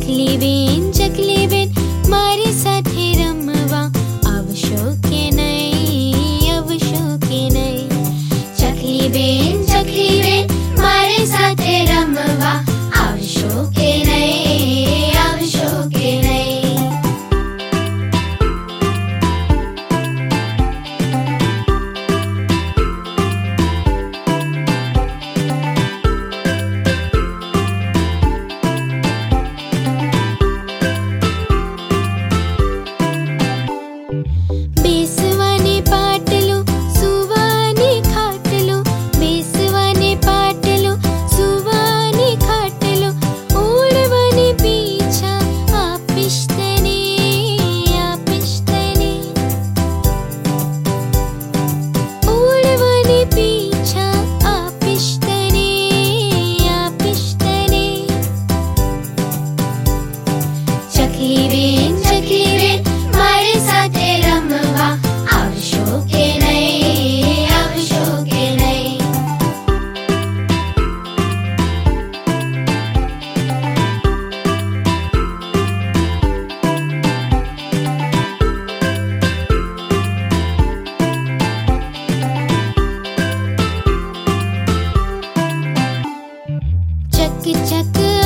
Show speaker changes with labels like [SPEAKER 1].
[SPEAKER 1] चकली बेन मारे साथे रमवा आवशो के नहीं चकली बेन मारे साथे रमवा आवशो के नहीं बेसवाने पाटलो सुवाने खाटलो बेसवाने पाटलो सुवाने खाटलो ओळवाने पीछा आपिष्टने ओळवाने पीछा आपिष्टने चकली बेन मारे साथे रमवा आवशो के नहीं चक चक